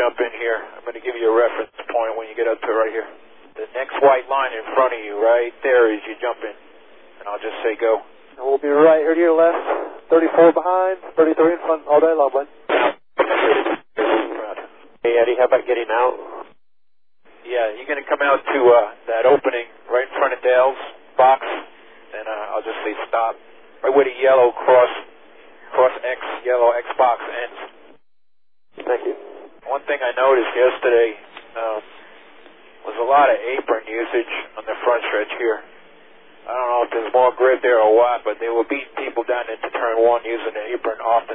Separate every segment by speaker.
Speaker 1: jump in here. I'm going to give you a reference point when you get up to right here. The next white line in front of you, right there, is you jump in. And I'll just say go.
Speaker 2: And we'll be right here to your left. 34 behind, 33 in front, all day long, bud.
Speaker 3: Hey, Eddie, how about getting out?
Speaker 1: Yeah, you're going to come out to that opening right in front of Dale's box. And I'll just say stop. Right where the yellow cross X, yellow X box ends.
Speaker 3: Thank you.
Speaker 1: One thing I noticed yesterday was a lot of apron usage on the front stretch here. I don't know if there's more grid there or what, but they were beating people down into turn one using the apron often.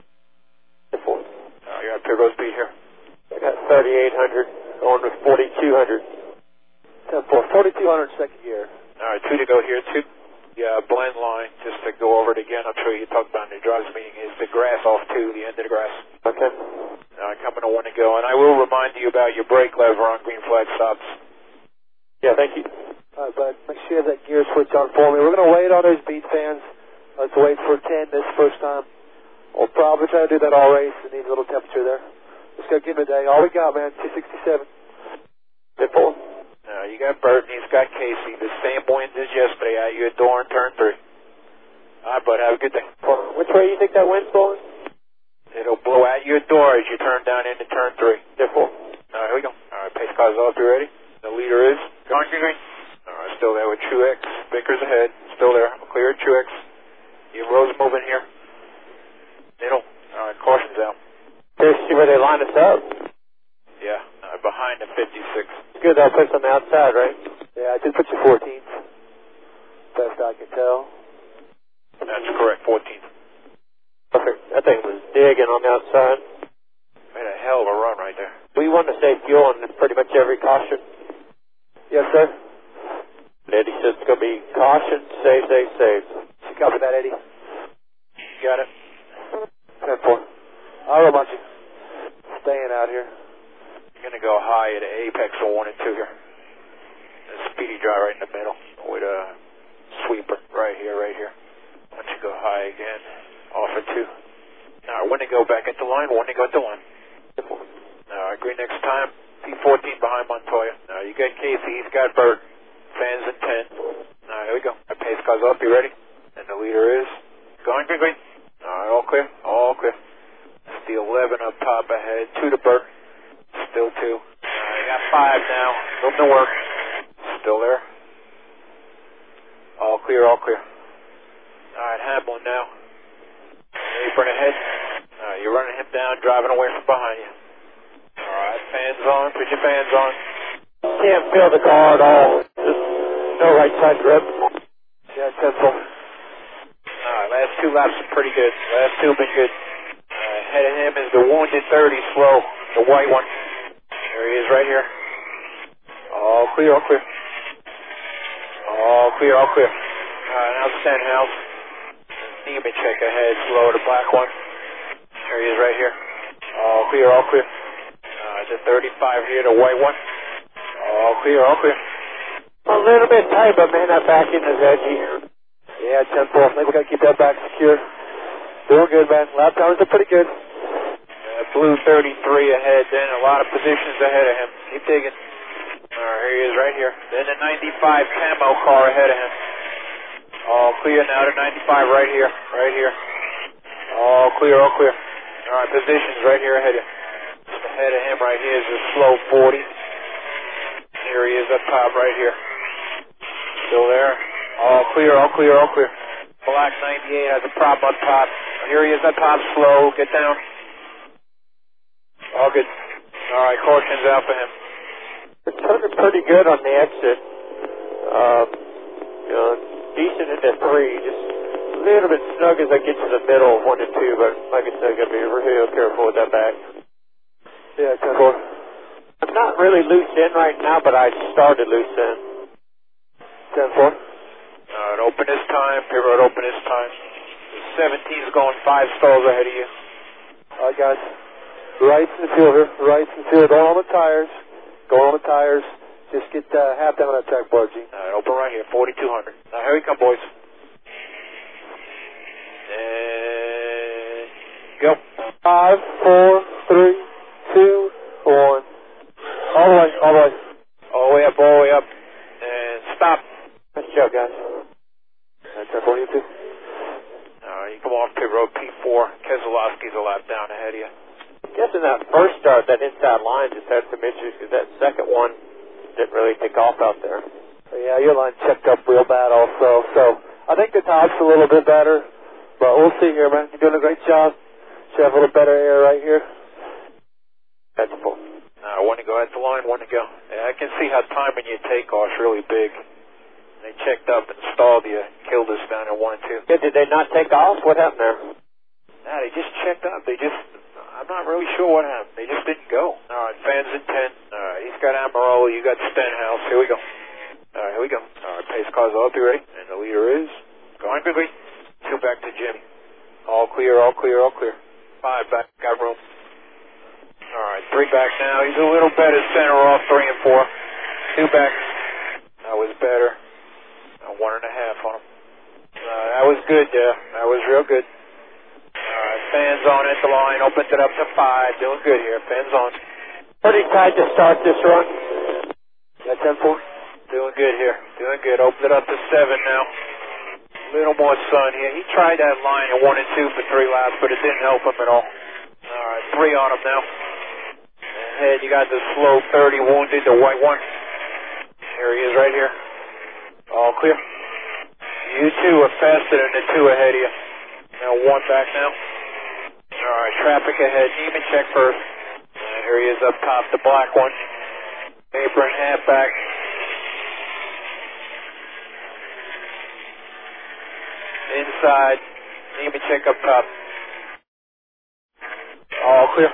Speaker 1: You're at Pure speed here.
Speaker 3: I got 3,800 going to 4,200.
Speaker 2: 4,200 second gear.
Speaker 1: All right, 2 to go here, 2. Yeah, blend line, just to go over it again. I'm sure you talked about in the drives meeting, is the grass off 2, the end of the grass.
Speaker 3: Okay.
Speaker 1: Coming to 1 to go. And I will remind you about your brake lever on green flag stops.
Speaker 3: Yeah, thank you.
Speaker 2: All right, bud. Make sure you have that gear switch on for me. We're going to wait on those beat fans. Let's wait for 10 this first time. We'll probably try to do that all race. It needs a little temperature there. Let's go give him a day. All we got, man, 267.
Speaker 3: Simple.
Speaker 1: You got Bert and he's got Casey. The same winds as yesterday out your door in turn 3. All right, bud. Have a good day.
Speaker 3: Which way do you think that wind's blowing?
Speaker 1: It'll blow out your door as you turn down into turn 3.
Speaker 3: Simple.
Speaker 1: All right, here we go. All right, pace car's off. You ready? The leader is going green. All right, still there with Truex. Vickers ahead. Still there. Clear Truex. You Rose moving here. Middle. All right, caution's out.
Speaker 3: Here's see where they line us up.
Speaker 1: Yeah, behind the 56.
Speaker 3: Good, that puts on the outside, right?
Speaker 2: Yeah, I did put you 14th. Best I can tell.
Speaker 1: That's correct, 14th.
Speaker 3: Perfect. That thing was digging on the outside.
Speaker 1: Made a hell of a run right there.
Speaker 3: We want to save fuel on pretty much every caution.
Speaker 2: Yes, sir.
Speaker 3: Eddie says it's going to be caution, save.
Speaker 2: You copy that, Eddie?
Speaker 1: You got it?
Speaker 2: 10-4. I'll remind you. Staying out here.
Speaker 1: You're going to go high at apex of 1 and 2 here. A speedy dry right in the middle with a sweeper right here. Once you go high again, off at 2. Now, when to go back at the line, when to go at the line. Green next time, P14 behind Montoya. Now, you got Casey, he's got Bert. Fans in 10. Now, here we go. Our pace car's up, you ready? And the leader is going green. All right, all clear. It's the 11 up top ahead, 2 to Bert. Still 2. You got 5 now. Room to work. Still there. All clear. All right, Hamlin now. Apron ahead. You're running him down, driving away from behind you. All right, fans on. Put your fans on.
Speaker 3: Can't feel the car at all. Just no right side grip.
Speaker 2: Yeah, 10-4.
Speaker 1: All right, last 2 laps are pretty good. Last 2 have been good. Ahead of him is the wounded 30 slow, the white one. There he is right here. All clear. All clear. Now Stenhouse. Nemechek ahead, slow, the black one. There he is right here. All clear. The 35 here, the white one. All clear.
Speaker 3: A little bit tight, but man, that back end is edgy.
Speaker 2: Yeah, 10-4. Maybe we got to keep that back secure. Doing good, man. Lap times are pretty good.
Speaker 1: Blue 33 ahead, then a lot of positions ahead of him. Keep digging. All right, here he is right here. Then the 95 camo car ahead of him. All clear now to 95 right here. All clear. All right, positions right here ahead of him. Just ahead of him right here is the slow 40. Here he is up top right here. Still there. All clear. Black 98 has a prop up top. Here he is up top, slow. Get down. All good. All right, caution's out for him.
Speaker 3: It's turning pretty good on the exit. Decent into 3. Just a little bit snug as I get to the middle of 1 and 2, but like I said, I got to be real careful with that back.
Speaker 2: Yeah, 10-4.
Speaker 3: I'm not really loose in right now, but I started loose in.
Speaker 2: 10-4.
Speaker 1: Open this time. Pivot open this time. The 17's going 5 stalls ahead of you.
Speaker 2: All right, guys. Rights in the field here. Going on the tires. Just get half down on that track bar, G.
Speaker 1: Open right here, 4,200. Now, here we come, boys. And go.
Speaker 2: 5, 4, 3, 2,
Speaker 1: on ahead of you.
Speaker 3: I'm guessing that first start, that inside line just had some issues because that second one didn't really take off out there.
Speaker 2: Yeah, your line checked up real bad also. So I think the top's a little bit better, but we'll see here, man. You're doing a great job. Should have a little better air right here.
Speaker 3: That's full.
Speaker 1: One to go at the line, one to go. Yeah, I can see how timing your takeoff's really big. They checked up and stalled you, killed us down at 1 and 2.
Speaker 3: Yeah, did they not take off? What happened there?
Speaker 1: Nah, they just checked up. I'm not really sure what happened. They just didn't go. All right, fans in 10. All right, he's got Amarola, you got Stenhouse. Here we go. All right, here we go. All right, pace cars all be ready. And the leader is going quickly. 2 back to Jimmy. All clear, all clear, all clear. 5 back, got room. All right, 3 back now. He's a little better center off, 3 and 4. 2 back. That was better. 1.5 on him. That was good, yeah. That was real good. All right, fans on at the line. Opened it up to 5. Doing good here. Fans on.
Speaker 3: Pretty tight to start this run.
Speaker 2: Got 10-4.
Speaker 1: Doing good here. Doing good. Opened it up to 7 now. A little more sun here. He tried that line at 1 and 2 for 3 laps, but it didn't help him at all. All right, 3 on him now. Ahead, you got the slow 30 wounded, the white one. Here he is right here. All clear. You two are faster than the 2 ahead of you. Now 1 back now. All right, traffic ahead. Neiman check first. And here he is up top, the black one. Apron, half back. Inside. Neiman check up top. All clear.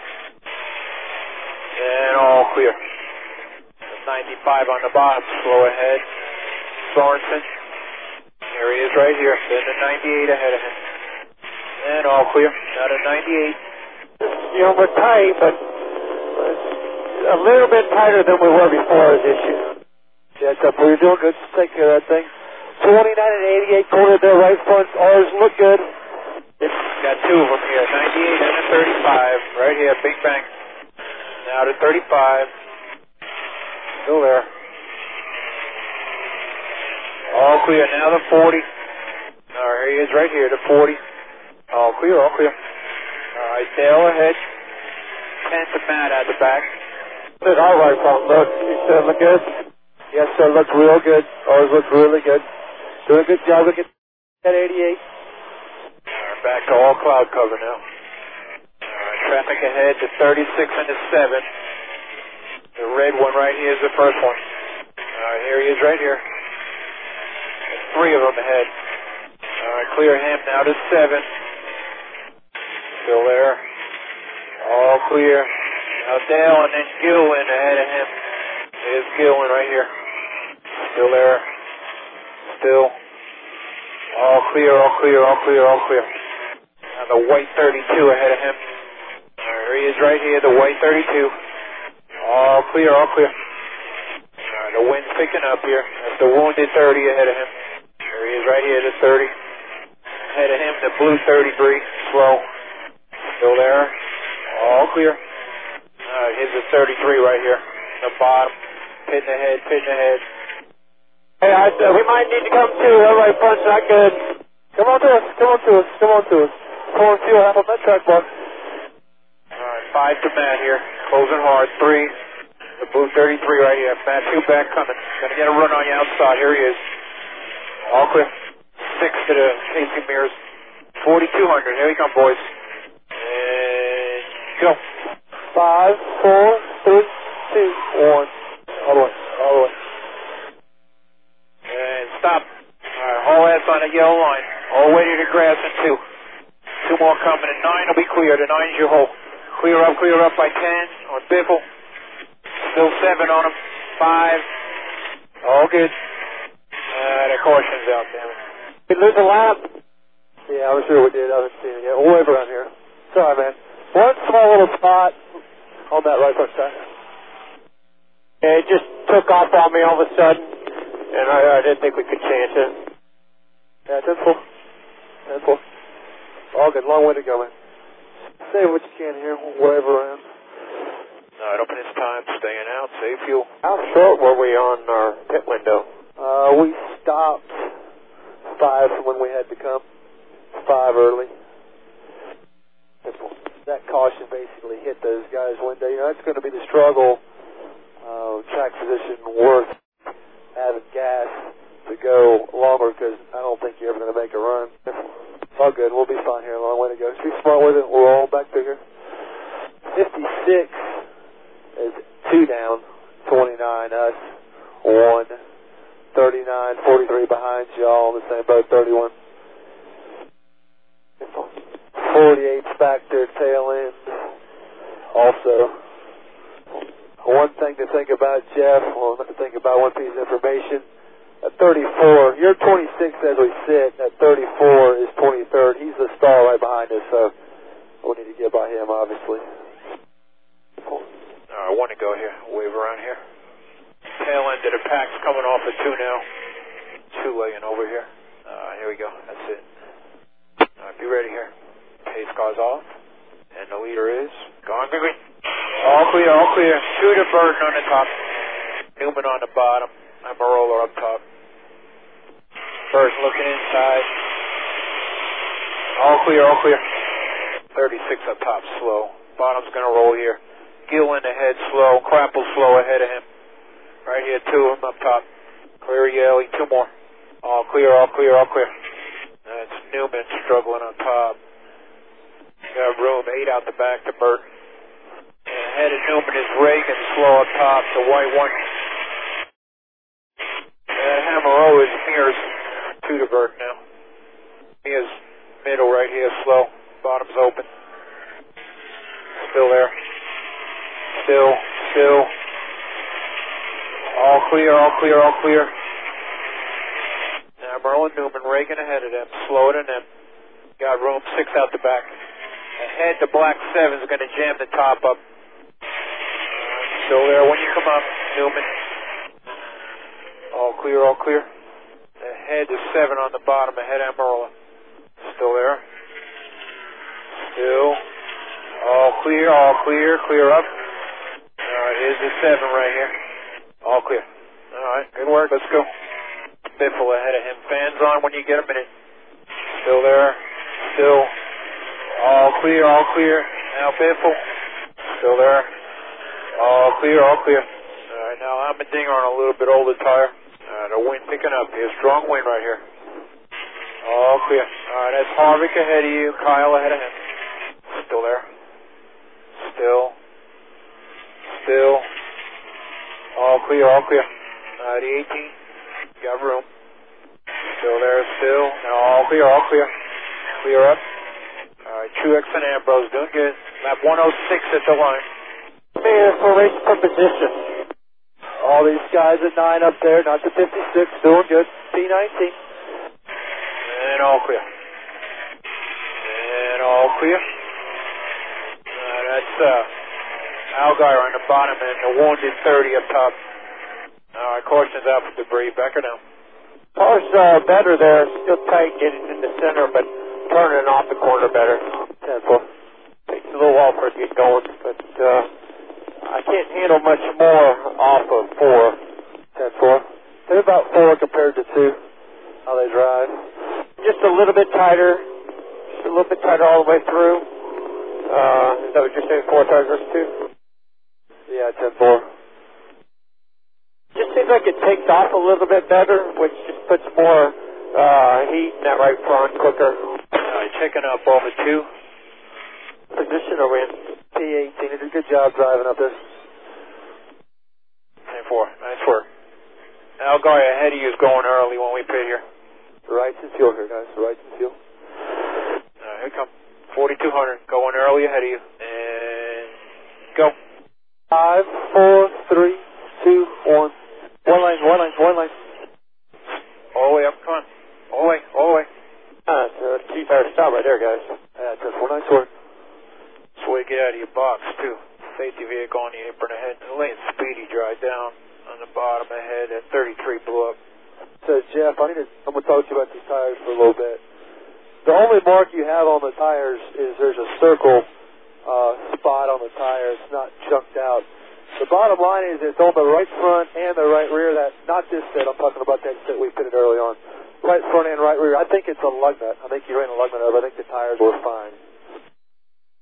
Speaker 1: And all clear. 95 on the bottom, slow ahead. Sorensen. Here he is right here. Then the 98 ahead of him. And all clear. Got a 98.
Speaker 3: You know, we're tight, but a little bit tighter than we were before is the issue.
Speaker 2: Yeah, it's up. You're doing good. Just take care of that thing. 29 and 88 corner there, right front. Ours look good.
Speaker 1: Got 2 of them here. 98 and a 35. Right here. Big bang. Now to 35. Still there. All clear. Now the 40. All right, here he is right here, the 40. All clear, all clear. All right, Dale ahead. 10 to Matt at the back.
Speaker 3: Did our right front look? You said look good?
Speaker 2: Yes, sir. Looks real good. Ours looks really good. Doing a good job. Look at that 88.
Speaker 1: All right, back to all cloud cover now. All right, traffic ahead to 36 and to 7. The red one right here is the first one. All right, here he is right here. There's 3 of them ahead. All right, clear him now to 7. Still there. All clear. Now Dale and then Gillen ahead of him. There's Gillen right here. Still there. Still. All clear, all clear, all clear, all clear. Now the white 32 ahead of him. There he is right here, the white 32. All clear, all clear. All right, the wind's picking up here. That's the wounded 30 ahead of him. There he is right here, the 30. Ahead of him, the blue 33. Slow. Still there. All clear. All right, here's the 33 right here. The bottom. Pitting ahead, pitting ahead.
Speaker 3: Hey, we might need to come too. That right front's not good.
Speaker 2: Come on to us. Come on to us. Come on to us. Pour fuel half on that track bar.
Speaker 1: All right, 5 to Matt here. Closing hard. 3. The blue 33 right here. Matt 2 back coming. Gonna get a run on you outside. Here he is. All clear. 6 to the Casey Mears. 4,200. Here we come, boys. And go.
Speaker 2: 5, 4, 3, 2, 1. All the way. All the way.
Speaker 1: And stop. All right, haul ass on the yellow line. All way to the grass in 2. 2 more coming, and 9 will be clear. The 9's your hole. Clear up by 10 on Biffle. Still 7 on him. 5. All good. The caution's out, damn it.
Speaker 3: Did we lose a lap?
Speaker 2: Yeah, I'm sure we did. I haven't seen it yet. We'll wave around here. Sorry, man. One small little spot on that right front side.
Speaker 3: Yeah, it just took off on me all of a sudden, and I didn't think we could chance it.
Speaker 2: Yeah, 10-4. 10-4. All good. Long way to go, man. Say what you can here. We'll wave around.
Speaker 1: All right, open this time. Staying out. Save fuel.
Speaker 3: How short were we on our pit window?
Speaker 2: We stopped 5 from when we had to come. 5 early. caution basically hit those guys one day. You know, that's going to be the struggle. Track position worth having gas to go longer because I don't think you're ever going to make a run. It's all good. We'll be fine here. A long way to go. Just be smart with it. We'll roll back through here. 56 is 2 down. 29 us. 1. 39, 43 behind y'all on the same boat. 31. 48's back there, tail end. Also, one thing to think about, Jeff, well, not to think about, one piece of information. At 34, you're 26 as we sit. At 34 is 23rd. He's the star right behind us, so we'll need to get by him, obviously.
Speaker 1: I want to go here. Wave around here. Tail end of the pack's coming off at 2 now. 2 laying over here. Here we go. That's it. Be ready here. Pace car's off. And the leader is gone. All clear, all clear. Shooter Burton on the top. Newman on the bottom. Amarola up top. Burton looking inside. All clear, all clear. 36 up top, slow. Bottom's going to roll here. Gill in the head, slow. Crapple slow ahead of him. Right here, 2 of them up top. Clear Yale, 2 more. All clear, all clear, all clear. That's Newman struggling on top. Got room, 8 out the back to Burton. And ahead of Newman is Reagan, slow up top, the white one. And Hammerow is Mears, 2 to Burton now. Mears middle right here, slow. Bottom's open. Still there. Still. All clear, all clear, all clear. Now Merlin Newman, Reagan ahead of them, slower than them. Got room, 6 out the back. Ahead, the black 7's going to jam the top up. Still there when you come up, Newman. All clear, all clear. Ahead, the 7 on the bottom, ahead Amarola. Still there. Still. All clear, clear up. Alright, here's the 7 right here. All clear. Alright, good work, let's go. Biffle ahead of him. Fans on when you get a minute. Still there. Still. All clear, all clear. Now Biffle. Still there. All clear, all clear. Alright, now Almendinger on a little bit older tire. The wind picking up here. Strong wind right here. All clear. Alright, that's Harvick ahead of you. Kyle ahead of him. Still there. Still. All clear, all clear. The 18. Got room. Still there, still. Now all clear, all clear. Clear up. Alright, Truex and Ambrose doing good. Lap 106 at the line.
Speaker 3: Clear for race for position.
Speaker 2: All these guys at 9 up there, not the 56, doing good. P19.
Speaker 1: And all clear. And all clear. That's Allgaier on the bottom and the wounded 30 up top. Alright, caution's out for debris. Back her down.
Speaker 3: Car's better there. Still tight getting in the center, but turning off the corner better.
Speaker 2: 10-4.
Speaker 3: Takes a little while for it to get going, but I can't handle much more off of 4.
Speaker 2: 10-4. They're about 4 compared to 2. How they drive.
Speaker 3: Just a little bit tighter. Just a little bit tighter all the way through. Is that what you're saying, 4 tires versus 2?
Speaker 2: Yeah, 10-4.
Speaker 3: Just seems like it takes off a little bit better, which just puts more heat in that right front quicker.
Speaker 1: Checking up over 2.
Speaker 3: Position are we in?
Speaker 2: P18. They did a good job driving up this.
Speaker 1: 10-4. Nice work. Allgaier ahead of you is going early when we pit here.
Speaker 2: Rights and fuel here, guys. Rights and fuel.
Speaker 1: Here come 4200 going early ahead of you. And go.
Speaker 2: 5, 4, 3, 2, 1. One lane.
Speaker 1: All the way up, come on. All the way.
Speaker 3: It's a T-tire stop right there, guys.
Speaker 2: Yeah, 10-4. Nice work.
Speaker 1: That's the way to get out of your box, too. Safety vehicle on the apron ahead. Letting Speedy drive down on the bottom ahead at 33 blew up.
Speaker 2: So, Jeff, I'm going to talk to you about these tires for a little bit. The only mark you have on the tires is there's a circle spot on the tire. It's not chunked out. The bottom line is it's on the right front and the right rear. That not this set. I'm talking about that set we pitted early on. Right front and right rear. I think it's a lug nut. I think you ran a lug nut over. I think the tires were fine.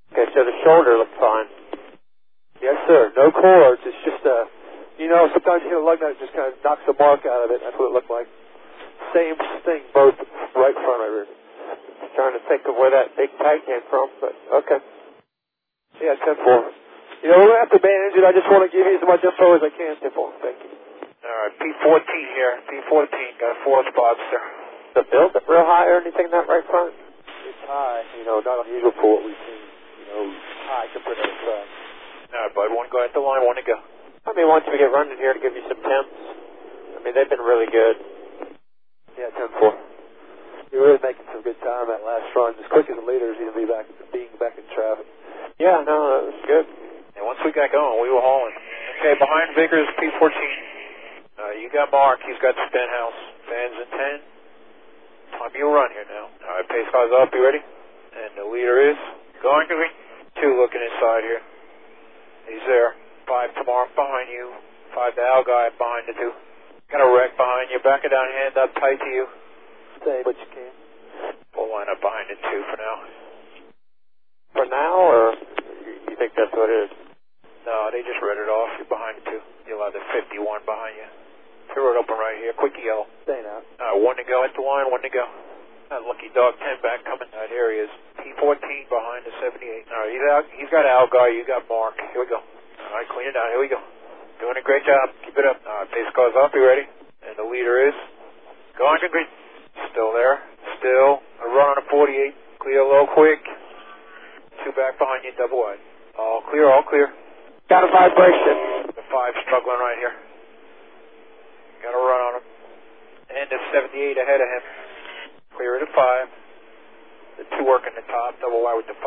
Speaker 3: Okay, so the shoulder looked fine.
Speaker 2: Yes, sir. No cords. It's just sometimes you hit a lug nut, it just kind of knocks the mark out of it. That's what it looked like. Same thing, both right front, right rear.
Speaker 3: Trying to think of where that big tight came from, but okay.
Speaker 2: Yeah, 10-4. We're going to have to manage it. I just want to give you as much info as I can, 10-4. Thank you.
Speaker 1: All right, P14 here. P14 got 4 spots there.
Speaker 3: The build up real high or anything in that right front?
Speaker 2: It's high, not unusual for what we've seen. High compared to the side.
Speaker 1: All right, bud, one go at the line, one to go.
Speaker 3: I mean, once we get running here to give you some temps, I mean, they've been really good.
Speaker 2: Yeah, 10-4. You're really making some good time that last run. As quick as the leaders, you'll be being back in traffic.
Speaker 3: Yeah, no, that was good.
Speaker 1: And once we got going, we were hauling. Okay, behind Vickers, P14. You got Mark, he's got Stenhouse. Fans in 10. Time you run here now. All right, pace cars up, you ready? And the leader is going to be 2 looking inside here. He's there. 5 to Mark behind you. 5 to Al Guy behind the 2. Got a wreck behind you. Back it down, hand up tight to you.
Speaker 2: Stay what you can.
Speaker 1: We'll line up behind the 2 for now.
Speaker 3: For now, or you think that's what it is?
Speaker 1: No, they just read it off. You're behind the 2. You'll have the 51 behind you. Throw it open right here. Quick yellow.
Speaker 2: Stay now.
Speaker 1: 1 to go at the line. 1 to go. Lucky Dog 10 back coming. Here he is. P14 behind the 78. All right, he's got Al Guy. You got Mark. Here we go. All right, clean it out. Here we go. Doing a great job. Keep it up. All right, pace cars up. You ready? And the leader is going to green. Still there. Still. A run on a 48. Clear low quick. 2 back behind you. Double wide. All clear. All clear.
Speaker 3: Got a vibration.
Speaker 1: The 5 struggling right here. Got a run on him. And the 78 ahead of him. Clear at a 5. The 2 working the top. Double wide with the 5.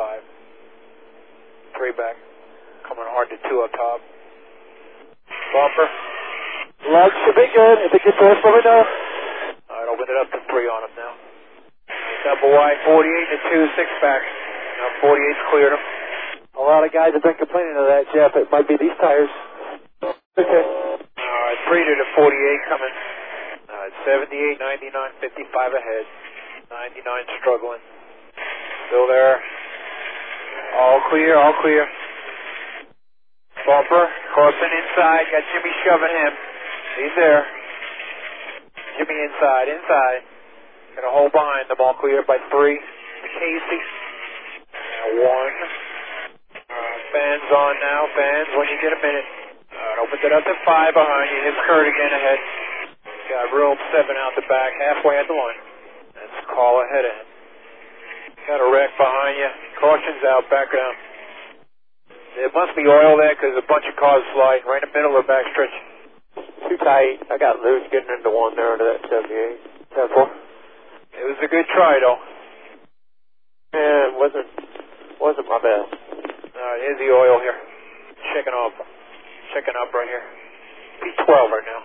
Speaker 1: 3 back. Coming hard to 2 up top. Bumper.
Speaker 2: Lug should be good. If it gets worse, let me know.
Speaker 1: All right, open it up to 3 on him now. Double wide 48 to 2, 6 back. Now 48's cleared him.
Speaker 2: A lot of guys have been complaining of that, Jeff. It might be these tires. Okay.
Speaker 1: All right, 3 to the 48 coming. All right, 78, 99, 55 ahead. 99 struggling. Still there. All clear, all clear. Bumper, crossing inside. Got Jimmy shoving him. He's there. Jimmy inside. Got a hole behind them. All clear by 3. To Casey. Now 1. Fans on now. Fans when you get a minute. Opens it up to 5 behind you. Hits Kurt again ahead. Got room 7 out the back. Halfway at the line. That's a call ahead of him. Got a wreck behind you. Caution's out. Back down. There must be oil there because a bunch of cars sliding right in the middle of the backstretch.
Speaker 3: Too tight. I got loose getting into one there under that 78.
Speaker 2: 10-4.
Speaker 1: It was a good try though.
Speaker 3: Yeah, it wasn't my best.
Speaker 1: Alright, here's the oil here. Checking up right here. P12 right now.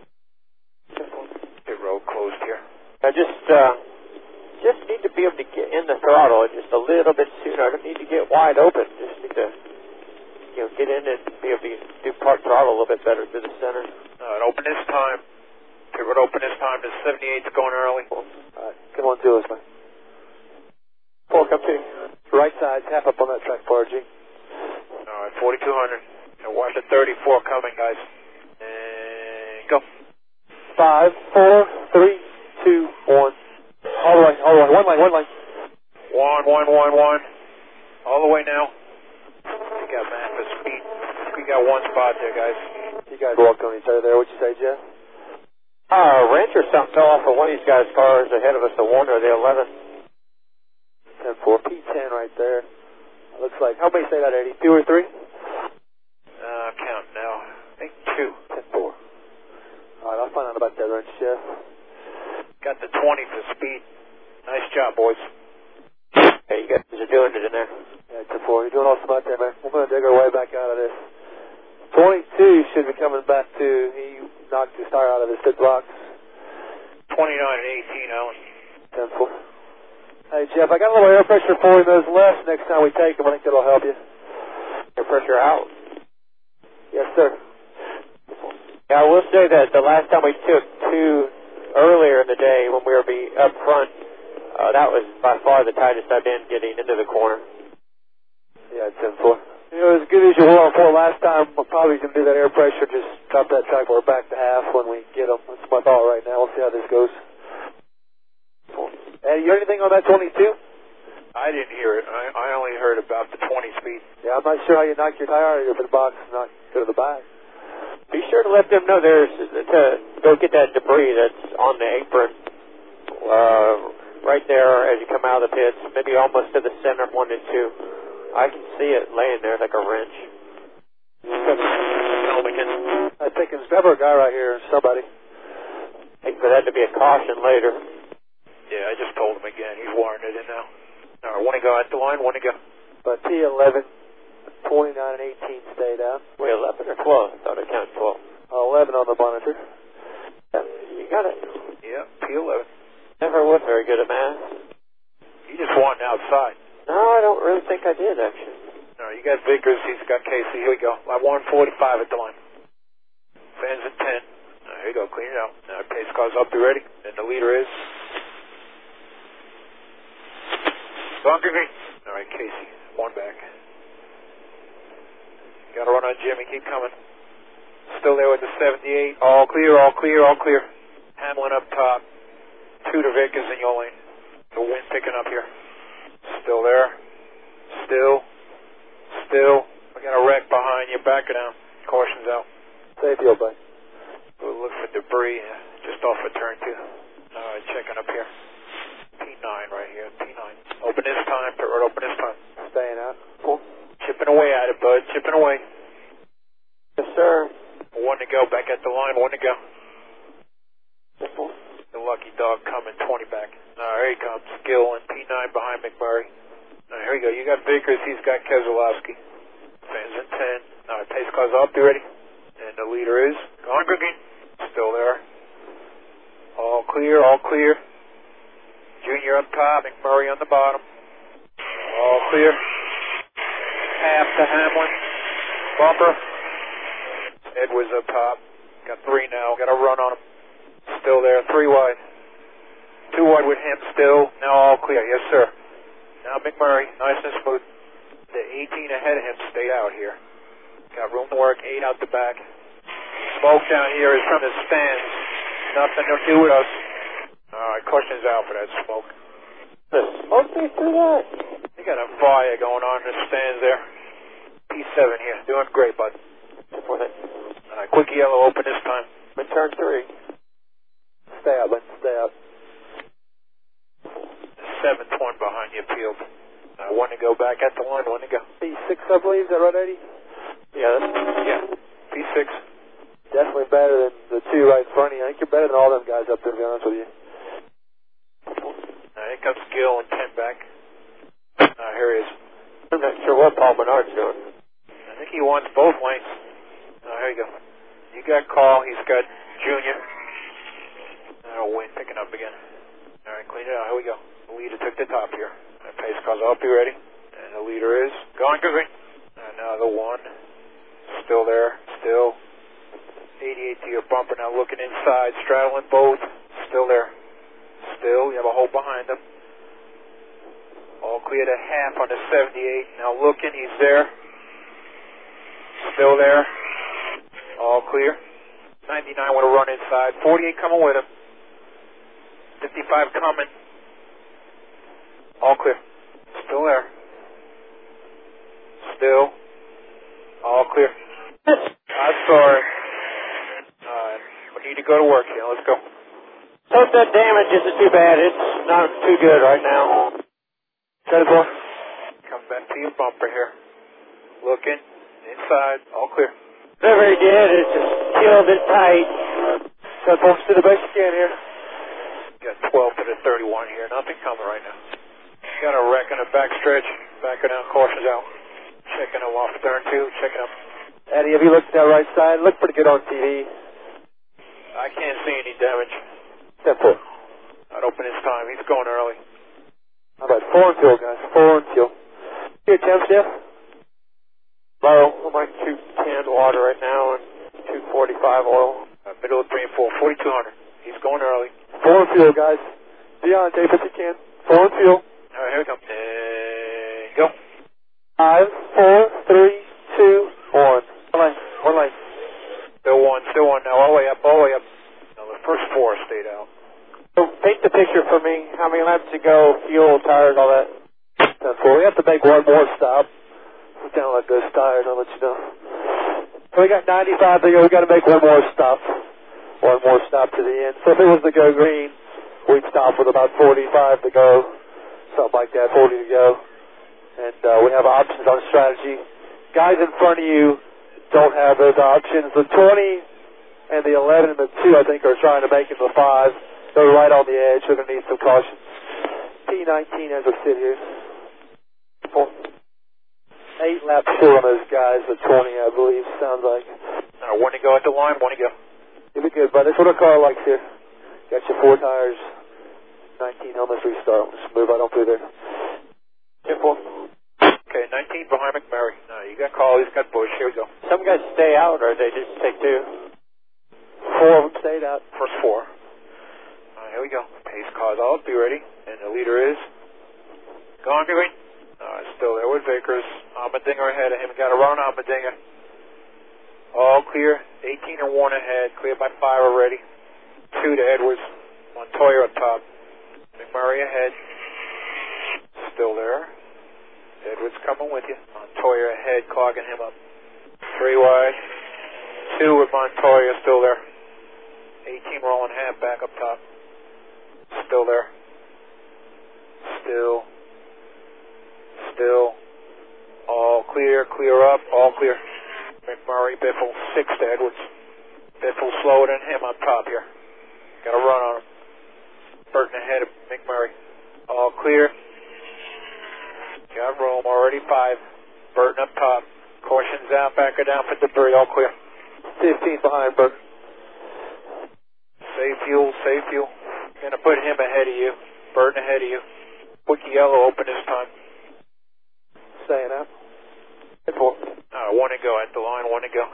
Speaker 1: Pit road closed here.
Speaker 3: I just need to be able to get in the throttle just a little bit sooner. I don't need to get wide open. Just need to get in and be able to do part throttle a little bit better to the center.
Speaker 1: Open this time. Pit road open this time. The 78's going early.
Speaker 2: Alright, come on to us, man.
Speaker 3: 4, come to.
Speaker 2: Right side, half up on that track bar, G.
Speaker 1: Alright, 4200. And watch the 34 coming, guys. And go.
Speaker 2: 5, 4, 3, 2, 1. All the way. One lane.
Speaker 1: 1. All the way now. We got map of speed. We got 1 spot there, guys.
Speaker 2: You guys walked on each other there. What'd you say, Jeff?
Speaker 3: Wrench or something fell off of one of these guys' cars ahead of us, the 1 or the 11.
Speaker 2: 10-4. P10 right there. Looks like, how many say that, Eddie? 2 or 3?
Speaker 1: I'm counting now. I think 2.
Speaker 2: 10-4. Alright, I'll find out about that wrench, Jeff.
Speaker 1: Got the 20 for speed. Nice job, boys.
Speaker 3: Hey, you guys are doing it in there.
Speaker 2: Yeah, 10-4. You're doing awesome out there, man. We're going to dig our way back out of this. 22 should be coming back to, he knocked his tire out of his pit box.
Speaker 1: 29 and 18, Alan.
Speaker 2: 10-4. Hey, Jeff, I got a little air pressure for you. Those left next time we take them. I think that'll help you.
Speaker 3: Air pressure out?
Speaker 2: Yes, sir.
Speaker 3: Yeah, I will say that the last time we took 2 earlier in the day when we were up front, that was by far the tightest I've been getting into the corner.
Speaker 2: Yeah, 10-4. You know, as good as you were on 4 last time, we're probably going to do that air pressure, just drop that track where we're back to half when we get them. That's my thought right now. We'll see how this goes. Eddie, you heard anything on that 22?
Speaker 1: I didn't hear it. I only heard about the 20 speed.
Speaker 2: Yeah, I'm not sure how you knock your tire out of your box and not go to the back.
Speaker 3: Be sure to let them know there's to go get that debris that's on the apron right there as you come out of the pits, maybe almost to the center of 1 and 2. I can see it laying there like a wrench.
Speaker 2: I think it's never a guy right here, somebody.
Speaker 3: Think for that to be a caution later.
Speaker 1: Yeah, I just told him again. He's wiring it in now. All right, want to go at the line? Want to go?
Speaker 2: But P11, 29 and 18 stayed out.
Speaker 3: Wait, 11 or 12? I thought I counted 12.
Speaker 2: 11 on the monitor.
Speaker 3: Yeah, you got it.
Speaker 1: Yeah, P11.
Speaker 3: Never was very good at math.
Speaker 1: You just won outside.
Speaker 3: No, I don't really think I did, actually.
Speaker 1: No, you got Vickers. He's got Casey. Here we go. Line 145 at the line. Fans at 10. Here you go. Clean it out. Now, pace car's up. Be ready. And the leader is Bunker Green. All right, Casey. 1 back. Got to run on Jimmy. Keep coming. Still there with the 78. All clear, all clear, all clear. Hamlin up top. 2 to Vickers in your lane. The wind picking up here. Still there. Still. We got a wreck behind you. Back it down. Caution's out.
Speaker 2: Safe deal, buddy.
Speaker 1: We'll look for debris just off of turn 2. Alright, checking up here. P9 right here. P9. Open this time. Pit road open this time.
Speaker 2: Staying out.
Speaker 1: Cool. Chipping away at it, bud. Chipping away.
Speaker 3: Yes, sir.
Speaker 1: 1 to go. Back at the line. 1 to go. The lucky dog coming. 20 back. Here he comes. Gill and P9 behind McMurray. Here we go. You got Vickers. He's got Keselowski. Fans at 10. Alright, pace car's up. Be ready. And the leader is Gone Green. Still there. All clear, all clear. Junior up top, McMurray on the bottom. All clear. Half to Hamlin. Bumper. Edwards up top. Got 3 now. Got a run on him. Still there. 3 wide. 2 wide with him still. Now all clear. Yes, sir. Now McMurray. Nice and smooth. The 18 ahead of him stayed out here. Got room to work. 8 out the back. Smoke down here is from the stands. Nothing to do with us. Alright, caution's out for that smoke.
Speaker 3: The smoke they threw that?
Speaker 1: They got a fire going on in the stands there. P7 here. Doing great, bud. Alright, quick yellow open this time.
Speaker 3: Turn 3.
Speaker 2: Stay out, bud. Stay out.
Speaker 1: The 7th one behind you peeled. 1 to go. Back at the line. 1 to go.
Speaker 2: P6, I believe. Is that right, Eddie?
Speaker 1: Yeah. P6.
Speaker 2: Definitely better than the 2 right in front of you. I think you're better than all them guys up there, to be honest with you.
Speaker 1: Here comes Gill and 10 back. Here he is.
Speaker 3: I'm not sure what Paul Menard's doing.
Speaker 1: I think he wants both lanes. Here you go. You got Carl. He's got Junior. Wind picking up again. Alright, clean it out. Here we go. The leader took the top here. Pace car's up. Be ready. And the leader is Gone Green. And now the 1. Still there. Still. 88 to your bumper. Now looking inside. Straddling both. Still there. Still. You have a hole behind him. All clear to half on the 78. Now looking. He's there. Still there. All clear. 99 with a run inside. 48 coming with him. 55 coming. All clear. Still there. Still. All clear. I'm sorry. We need to go to work here. Let's go.
Speaker 3: Hope that damage isn't too bad. It's not too good right now.
Speaker 1: 10-4. Come back to your bumper here. Looking. Inside. All clear.
Speaker 3: Whatever he did, it just killed it tight.
Speaker 2: 10-4 to the base again here.
Speaker 1: Got 12 to the 31 here. Nothing coming right now. Got a wreck in the back stretch. Backing out. Caution's out. Checking him off turn 2. Checking him.
Speaker 2: Eddie, have you looked at that right side? Looked pretty good on TV.
Speaker 1: I can't see any damage.
Speaker 2: 10-4.
Speaker 1: I'd open his time. He's going early.
Speaker 2: How about 4 and fuel, guys? 4 and fuel. Here, Tim, Jeff.
Speaker 3: Low. I'm like 210 water right now and 245 oil.
Speaker 1: Middle of 3 and 4. 4,200. He's going early.
Speaker 2: 4 and fuel, guys. Beyond tape if you can. 4 and fuel.
Speaker 1: All right, here we come. Go.
Speaker 2: 5, 4, 3, 2, 1. One lane.
Speaker 1: Still one now, all the way up. Now the first 4 stayed out.
Speaker 3: So paint the picture for me. How many laps to go, fuel, tires, all that?
Speaker 2: 10-4. We have to make one more stop. We're down like those tires, I'll let you know. So we got 95 to go. We got to make one more stop. One more stop to the end. So if it was to go green, we'd stop with about 45 to go. Something like that, 40 to go. And we have options on strategy. Guys in front of you don't have those options. The 20 and the 11 and the 2, I think, are trying to make it to the 5. They're right on the edge. They're going to need some caution. P19 as we sit here. 8 laps short on those guys. The 20, I believe, sounds like.
Speaker 1: One to go at the line, one to go.
Speaker 2: You'll be good, bud. That's what our car likes here. Got your 4 tires. 19 on this restart. We'll just move right on through there.
Speaker 3: 10-4.
Speaker 1: Okay, 19 behind McMurray. No, you got Call, he's got Bush. Here we go.
Speaker 3: Some guys stay out, or they just take 2?
Speaker 2: 4 of them stayed out.
Speaker 1: First 4. Here we go. Pace cars out. Be ready. And the leader is gone green. Still there with Vickers. Ahmadinger ahead of him. Got to run Ahmadinger. All clear. 18 and 1 ahead. Clear by 5 already. 2 to Edwards. Montoya up top. McMurray ahead. Still there. Edwards coming with you. Montoya ahead, clogging him up. 3 wide. 2 with Montoya still there. 18 rolling half back up top. Still there. Still. All clear, clear up, all clear. McMurray, Biffle, 6 to Edwards. Biffle slower than him up top here. Got to run on him. Burton ahead of McMurray. All clear. Got room already, 5. Burton up top. Caution's out, backer down for debris, all clear.
Speaker 2: 15 behind Burton.
Speaker 1: Save fuel. Gonna put him ahead of you. Burton ahead of you. Wiki yellow open this time.
Speaker 2: Staying out.
Speaker 3: 10-4.
Speaker 1: 1 to go at the line, 1 to go.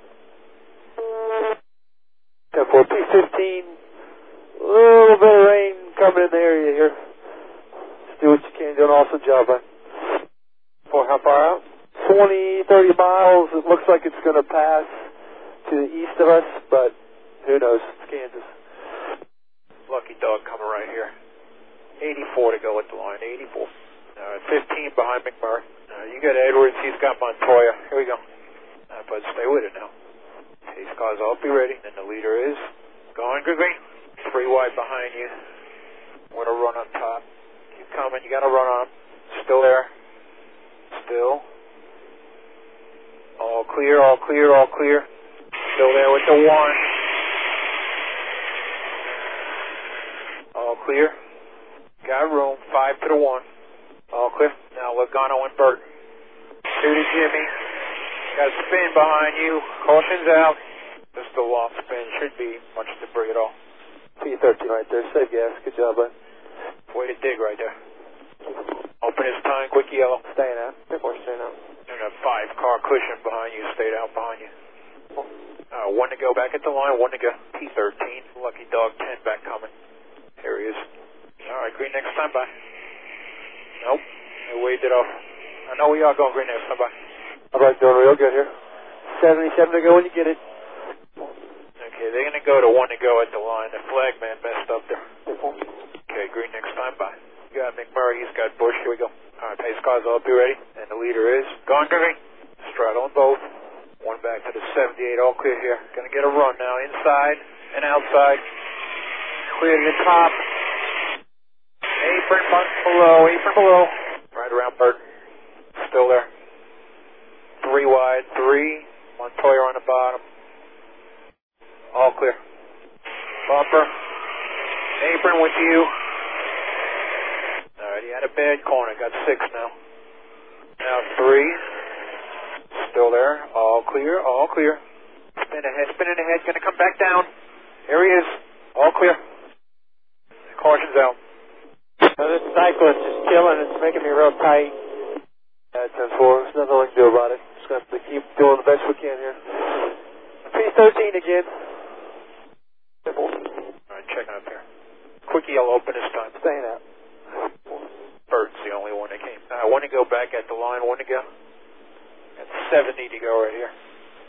Speaker 2: 10-4. P15. A little bit of rain coming in the area here. Just do what you can. Do an awesome job, man.
Speaker 3: 4, how far out?
Speaker 2: 20, 30 miles. It looks like it's going to pass to the east of us, but who knows? It's Kansas.
Speaker 1: Lucky dog coming right here. 84 to go at the line, 84. 15 behind McMurray. You got Edwards, he's got Montoya. Here we go. But stay with it now. Pace cars all be ready. And the leader is going green. 3 wide behind you. Want to run on top. Keep coming, you got to run on. Still there. Still. All clear. Still there with the 1. All clear. Got room. 5 to the 1. All clear. Now Logano and Burton. 2 to Jimmy. Got a spin behind you. Caution's out. Just a long spin. Shouldn't be much debris at all.
Speaker 2: P13 right there. Save gas. Good job, bud.
Speaker 1: Way to dig right there. Open his time. Quick yellow.
Speaker 2: Staying out.
Speaker 3: 10-4, staying out.
Speaker 1: And a 5-car cushion behind you. Stayed out behind you. 1 to go back at the line. 1 to go. P13. Lucky dog 10 back coming. Here he is. All right. Green next time. Bye. Nope. They waved it off. I know we are going green next time. Bye.
Speaker 2: All right, doing real good here. 77 to go when you get it.
Speaker 1: Okay, they're going to go to 1 to go at the line. The flag man messed up there. Okay, green next time. Bye. You got McMurray. He's got Bush. Here we go. All right, pace cars all be ready. And the leader is gone green. Straddle on both. 1 back to the 78. All clear here. Going to get a run now. Inside and outside. Clear to the top. Apron below. Right around Burton. Still there. 3 wide. 3. Montoya on the bottom. All clear. Bumper. Apron with you. Alright, he had a bad corner. Got 6 now. Now 3. Still there. All clear. Spinning ahead. Gonna come back down. Here he is. All clear. Caution's out.
Speaker 3: Now this cyclist is killing. It's making me real tight.
Speaker 2: Yeah, 10-4. There's nothing we can do about it. Just going to have to keep doing the best we can here. P13 again.
Speaker 1: Alright, checking up here. Quick yellow open this time.
Speaker 2: Staying out.
Speaker 1: Burton's the only one that came. I want to go back at the line, want to go. At 70 to go right here.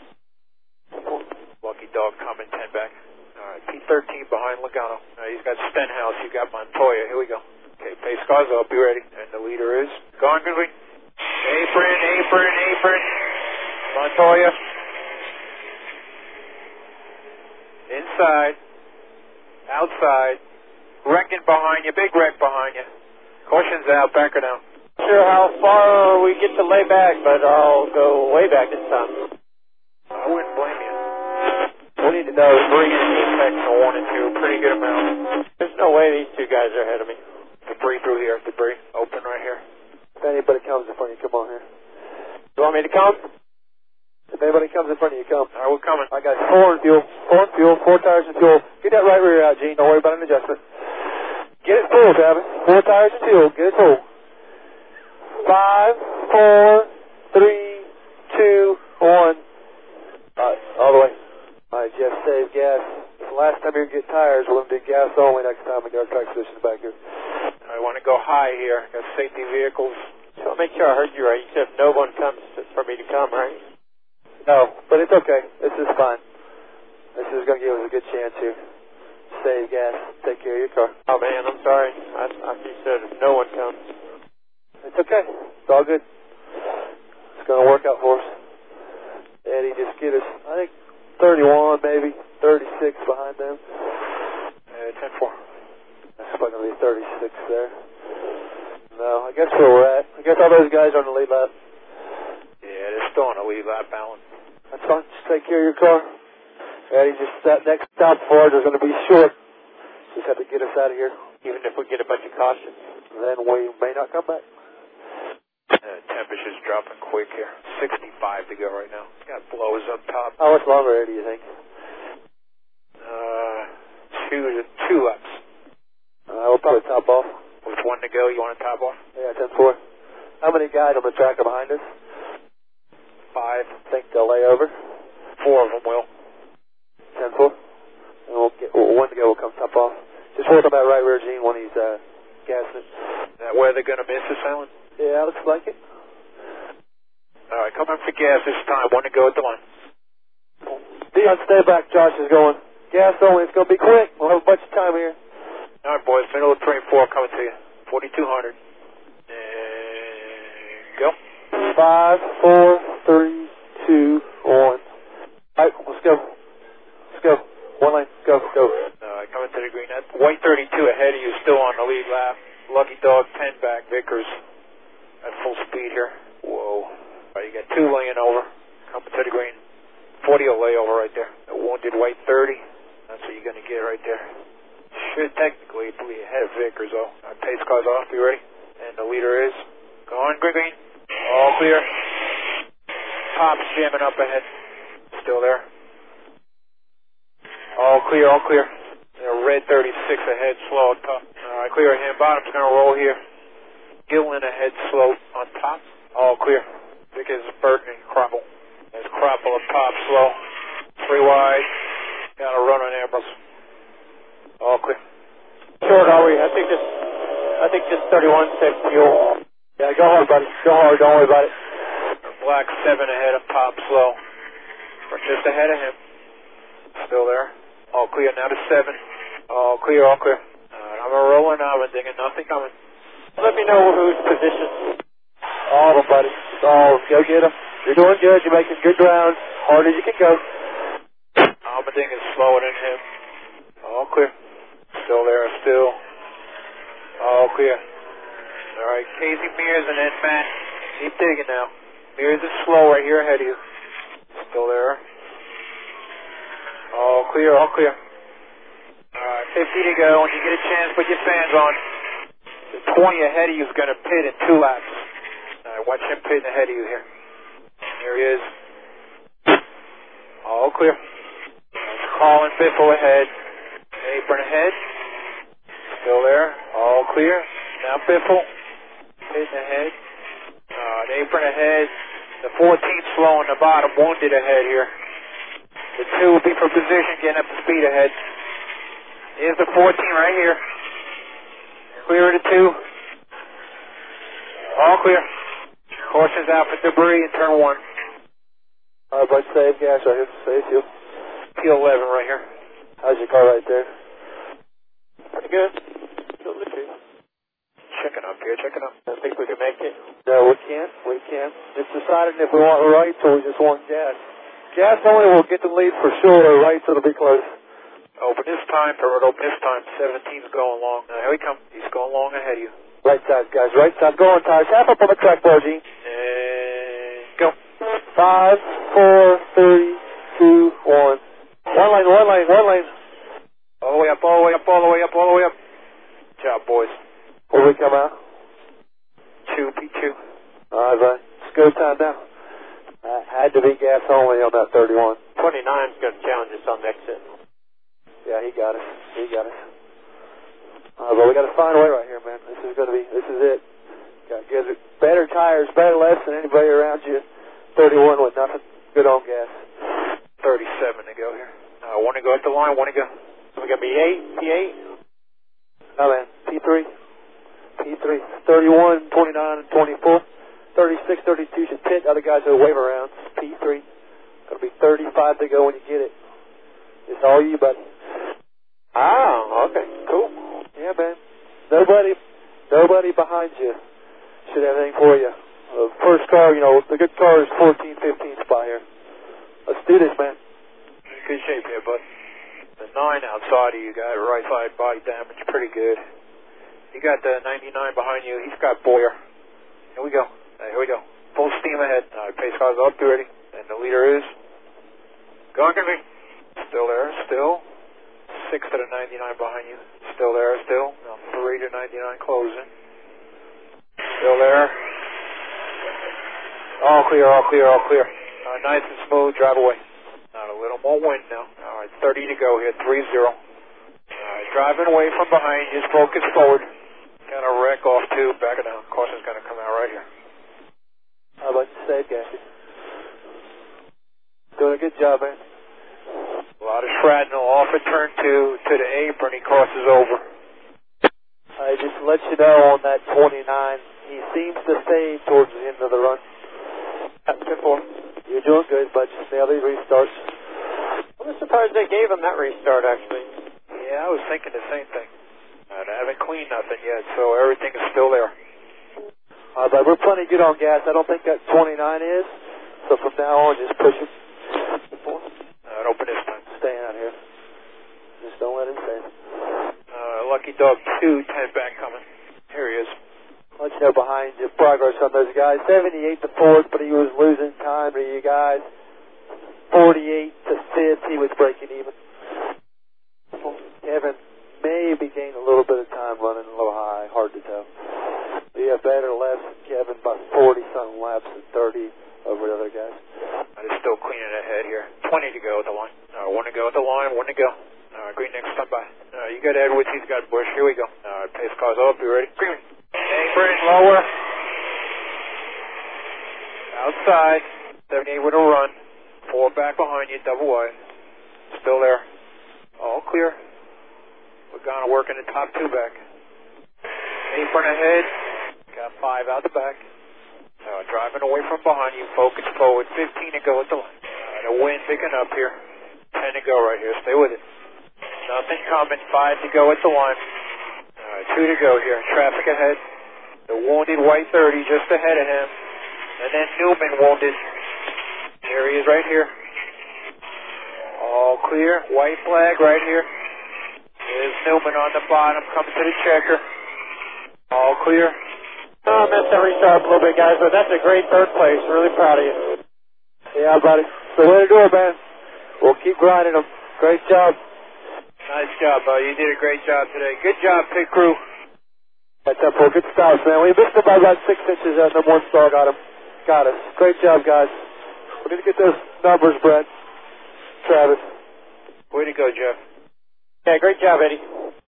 Speaker 1: Lucky Dog coming 10 back. All right, P13 behind Logano. He's got Stenhouse, you got Montoya. Here we go. Okay, pace cars up, be ready. And the leader is going good. Apron. Montoya. Inside. Outside. Wrecking behind you, big wreck behind you. Caution's out, back her down.
Speaker 3: Sure how far we get to lay back, but I'll go way back this time.
Speaker 1: I wouldn't blame you. We need to know debris in apex on 1 and 2, pretty good amount.
Speaker 3: There's no way these two guys are ahead of me.
Speaker 1: Debris through here, debris open right here.
Speaker 2: If anybody comes in front of you, come on here.
Speaker 3: You want me to come?
Speaker 2: If anybody comes in front of you, come.
Speaker 1: All right, we're coming.
Speaker 2: I got 4 in fuel, 4 tires in fuel. Get that right rear out, Gene. Don't worry about an adjustment. Get it full, Travis. 4 tires in fuel. Get it full. 5, 4, 3, 2, 1. All right, all the way. All right, Jeff, save gas. It's the last time you're going to get tires. We're going to do gas only next time we get our track positions back here.
Speaker 1: I want to go high here. Got safety vehicles.
Speaker 3: Just want to make sure I heard you right. You said if no one comes for me to come, right?
Speaker 2: No, but it's okay. This is fine. This is going to give us a good chance here. Save gas. Take care of your car.
Speaker 3: Oh, man, I'm sorry. I you said if no one comes.
Speaker 2: It's okay. It's all good. It's going to work out for us. Eddie, just get us, I think, 31 maybe, 36 behind them.
Speaker 1: 10-4.
Speaker 2: That's probably going to be 36 there. No, I guess where we're at. I guess all those guys are on the lead lap.
Speaker 1: Yeah, they're still on the lead lap, Alan.
Speaker 2: That's fine. Just take care of your car. Eddie, just that next stop for us is going to be short. Just have to get us out of here.
Speaker 3: Even if we get a bunch of cautions.
Speaker 2: Then we may not come back.
Speaker 1: Temperature's dropping quick here. 65 to go right now. Got blows up top.
Speaker 2: How much longer, Eddie, do you think?
Speaker 1: 2 laps.
Speaker 2: We'll probably top off.
Speaker 1: With 1 to go, you want to top off?
Speaker 2: Yeah, 10-4. How many guys on the track are behind us?
Speaker 1: 5.
Speaker 2: Think they'll lay over?
Speaker 1: 4 of them will.
Speaker 2: 10-4. And we'll get 1 to go. We'll come top off. Just hold on that right rear, Gene, when he's gassing it.
Speaker 1: That where they're going to miss us, Alan?
Speaker 2: Yeah, looks like it.
Speaker 1: All right, come in for gas this time. 1 to go at the line.
Speaker 2: Dion, stay back. Josh is going. Gas only. It's going to be quick. We'll have a bunch of time here.
Speaker 1: All right, boys. Middle of 3 and 4 coming to you. 4,200. And go.
Speaker 2: 5, 4, 3, 2, 1. All right, let's go. Let's go. 1 lane. Go. All
Speaker 1: right, coming to the green. That white 32 ahead of you, still on the lead lap. Lucky Dog 10 back. Vickers at full speed here. Whoa. All right, you got 2 laying over. Coming to the green. 40 will lay over right there. A wounded white 30. That's what you're going to get right there. Should technically be ahead of Vickers, though. Our pace car's off. You ready? And the leader is going green. All clear. Pop's jamming up ahead. Still there. All clear, all clear. Red 36 ahead, slow on top. All right, clear ahead. Bottom's going to roll here. Gillen ahead, slow on top. All clear. Vickers, Burton, and Kroppel. There's Kroppel up top, slow. 3 wide. Got a run on Ambrose. All clear.
Speaker 3: Short, are we? I think this 31 said fuel.
Speaker 2: Yeah, go hard, buddy. Go hard. Don't worry about it.
Speaker 1: Black 7 ahead up top, slow. We're just ahead of him. Still there. All clear now to 7. All clear, all clear. I'm rolling now, I'm thinking nothing coming.
Speaker 3: Let me know who's positioned.
Speaker 2: All of them, buddy. All go get them. You're doing good. You're making good ground. Hard as you can go.
Speaker 1: Almading is slower than him. All clear. Still there, still. All clear. All right, Casey Mears and then Matt. Keep digging now. Mears is slow right here ahead of you. Still there. All clear, all clear. All right, 50 to go. When you get a chance, put your fans on. The 20 ahead of you is going to pit in 2 laps. All right, watch him pitting ahead of you here. Here he is. All clear. That's Colin Biffle ahead. Apron ahead. Still there. All clear. Now Biffle. Pitting ahead. Apron ahead. The 14 slow on the bottom. Wounded ahead here. The 2 will be for position, getting up to speed ahead. Here's the 14 right here. Clear of the 2. All clear. Caution's out for debris in turn 1.
Speaker 2: Alright, bud, save gas right here. Save fuel.
Speaker 1: P11 right here.
Speaker 2: How's your car right there?
Speaker 3: Pretty good. Still legit.
Speaker 1: Checking up here, checking up.
Speaker 3: I think we can make it.
Speaker 2: No, we can't. We can't. It's decided if we want rights or we just want gas. Gas only will get the lead for sure, or rights it'll be close.
Speaker 1: Open this time, Pervert, open this time. 17's going long. Here we come. He's going long ahead of you.
Speaker 2: Right side, guys. Right side. Go on, tires. Half up on the track bar, Gene.
Speaker 1: And go.
Speaker 2: 5, 4, 3, 2, 1. One lane, one lane, one lane.
Speaker 1: All the way up, all the way up, all the way up, all the way up. Good job, boys.
Speaker 2: Where we come out?
Speaker 1: 2, P2.
Speaker 2: Alright, bud. It's go time now. Had to be gas only on that 31.
Speaker 3: 29's going to challenge us on the exit.
Speaker 2: Yeah, he got us. He got us. But we got to find a way right here, man. This is it. Got good, better tires, better lefts than anybody around you. 31 with nothing. Good on gas.
Speaker 1: 37 to go here. Want to go at the line, want to go.
Speaker 3: So we got P8, P8.
Speaker 2: Oh, man. P3. P3. 31, 29, and 24. 36, 32 should pit. Other guys will wave around. P3. It'll be 35 to go when you get it. It's all you, buddy.
Speaker 3: Oh, okay. Cool.
Speaker 2: Yeah, man. Nobody behind you should have anything for you. First car, the good car is 14, 15 spot here. Let's do this, man.
Speaker 1: In good shape here, bud. The 9 outside of you got right side body damage, pretty good. You got the 99 behind you. He's got Boyer. Here we go. Here we go. Full steam ahead. Pace car's up, be ready. And the leader is going to be still there, still. 6 to the 99 behind you. Still there, still. Now 3 to 99 closing. Still there. All clear, all clear, all clear. Nice and smooth, drive away. Not a little more wind now. Alright, 30 to go here, 3-0. Alright, driving away from behind, just focus forward. Got a wreck off too, back it down. Caution's going to come out right here.
Speaker 2: How about you save gas? Doing a good job, man.
Speaker 1: A lot of shrapnel off at turn 2 to the apron, he crosses over.
Speaker 2: Just to let you know on that 29, he seems to fade towards the end of the run.
Speaker 3: That's good for him.
Speaker 2: You're doing good, but just nail these restarts.
Speaker 3: I'm just surprised they gave him that restart, actually.
Speaker 1: Yeah, I was thinking the same thing. I haven't cleaned nothing yet, so everything is still there.
Speaker 2: But we're plenty good on gas. I don't think that 29 is. So from now on, just push it.
Speaker 1: Open this time.
Speaker 2: Staying out here. Just don't let him stay.
Speaker 1: Lucky Dog 2, 10 back coming. Here he is.
Speaker 2: Let you know behind you progress on those guys. 78 to 4th, but he was losing time to you guys. 48 to 5th, he was breaking even. Kevin maybe gained a little bit of time running a little high. Hard to tell. You have better lefts than Kevin, about 40-something laps and 30 over the other guys.
Speaker 1: I'm still cleaning ahead here. 20 to go at the line. 1 to go at the line, 1 to go. Green next time by. You got Edwards, he's got Bush. Here we go. Pace car's up, you ready? Green. Apron, lower. Outside. 78 with a run. 4 back behind you, double wide. Still there. All clear. We're going to work in the top 2 back. Apron ahead. Got 5 out the back. Driving away from behind you, focus forward. 15 to go at the line. The wind picking up here. 10 to go right here. Stay with it. Nothing coming. 5 to go at the line. 2 to go here. Traffic ahead. The wounded white 30 just ahead of him. And then Newman wounded. There he is right here. All clear. White flag right here. There's Newman on the bottom coming to the checker. All clear.
Speaker 3: I missed that restart a little bit, guys, but that's a great 3rd place. Really proud of you.
Speaker 2: Yeah, buddy. The way to do it, man. We'll keep grinding them. Great job.
Speaker 1: Nice job, bud. You did a great job today. Good job, pit crew.
Speaker 2: That's up for good stops, man. We missed him by about 6 inches. That number 1 star got him. Got us. Great job, guys. We need to get those numbers, Brett. Travis.
Speaker 1: Way to go, Jeff.
Speaker 3: Yeah, great job, Eddie.